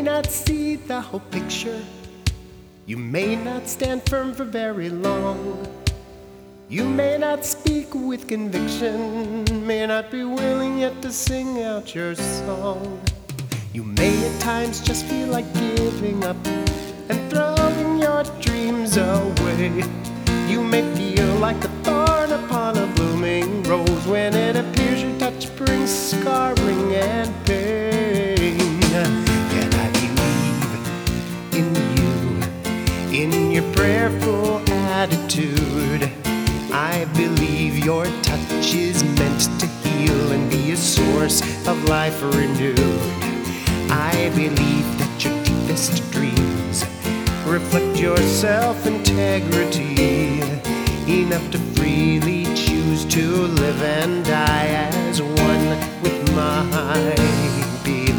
not see the whole picture. You may not stand firm for very long. You may not speak with conviction, may not be willing yet to sing out your song. You may at times just feel like giving up and throwing your dreams away. You may feel like a thorn upon a blooming rose when it appears your touch brings scarring and pain. Yet I believe in you, in your prayerful attitude. I believe your touch is meant to heal and be a source of life renewed. I believe that your deepest dreams reflect your self-integrity, enough to freely choose to live and die as one with my belief.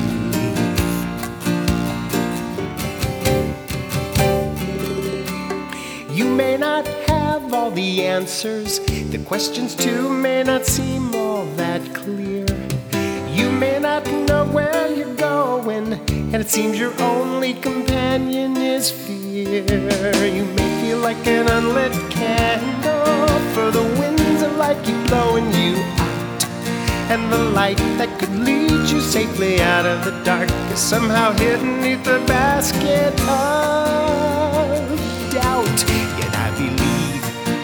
You may not have all the answers, the questions too may not seem all that clear. You may not know where you're going, and it seems your only companion is fear. You may feel like an unlit candle, for the winds of life keep blowing you out, and the light that could lead you safely out of the dark is somehow hidden beneath the basket of doubt. Yet I believe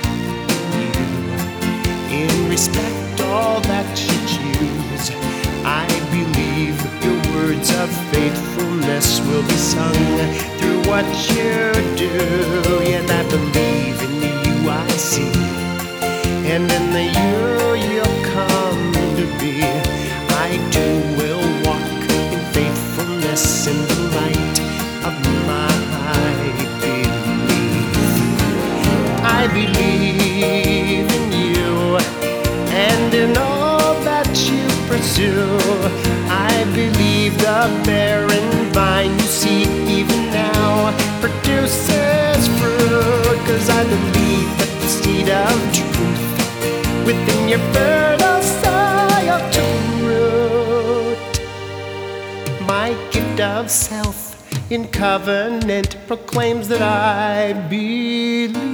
in you, in respect all that you choose. I believe your words of faithfulness will be sung through what you do. Yet I believe in the you I see, and in the you you'll come to be. I too will walk in faithfulness in the light of my belief. I believe in you, and in all that you pursue. I believe the barren vine you see even now produces fruit, 'cause I believe that the seed of truth within your fertile soil took root. My gift of self in covenant proclaims that I believe